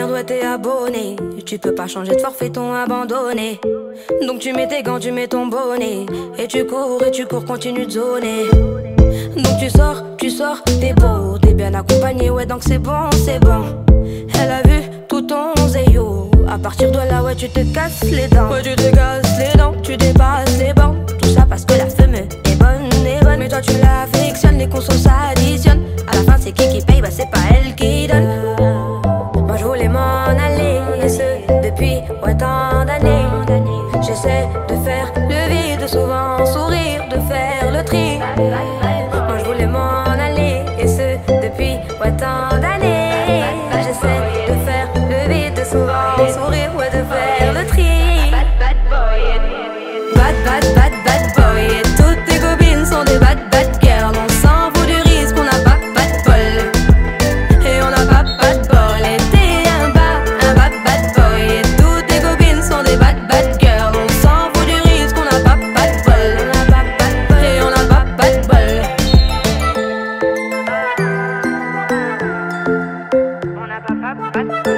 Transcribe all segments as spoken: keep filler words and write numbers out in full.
merde, ouais t'es abonné. Tu peux pas changer de forfait, ton abandonné. Donc tu mets tes gants, tu mets ton bonnet. Et tu cours, et tu cours, continue de zoner. Donc tu sors, tu sors, t'es beau, t'es bien accompagné, ouais donc c'est bon, c'est bon. Elle a vu tout ton zéyo. À partir de là, ouais tu te casses les dents. Ouais tu te casses les dents, tu dépasses les bancs. Tout ça parce que la femme est bonne, est bonne. Mais toi tu l'affectionnes, les consos s'additionnent. À la fin c'est qui qui paye, bah c'est pas elle qui donne. Moi je voulais m'en aller, et ce depuis ouais tant d'années. J'essaie de faire le vide, souvent sourire, de faire le tri. Moi je voulais m'en aller, et ce depuis ouais tant d'années. J'essaie de faire le vide, souvent sourire, ouais de faire le tri. Bad bad bad bad boy, et toutes tes copines sont des bad bad girls. On s'en fout du risque, on n'a pas pas de bol. Et on n'a pas pas de bol. Et t'es un bad, un bad bad boy, et toutes tes copines sont des bad bad girls. On s'en fout du risque, on n'a pas pas de bol. On n'a pas pas de bol. Et on n'a pas pas de bol. On n'a pas pas pas de bol.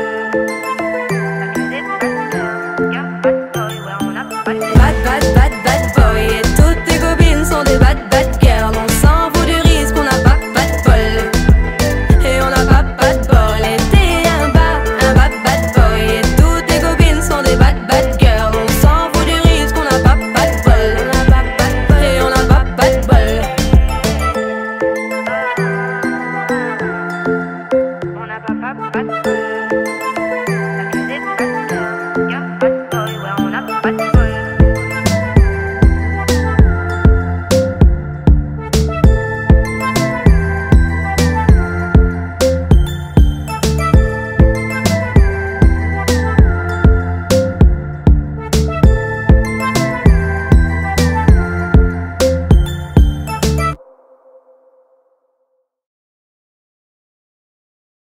Bad bad bad bad boy, et toutes tes copines sont des bad bad girls. On s'en fout du risque, on n'a pas pas de bol. Et on n'a pas pas de bol. Et t'es un bad, un bad bad boy, et toutes tes copines sont des bad bad girls. On s'en fout du risque, on n'a pas pas de bol. On n'a pas pas de bol. Et on n'a pas pas de bol. On n'a pas pas pas de bol.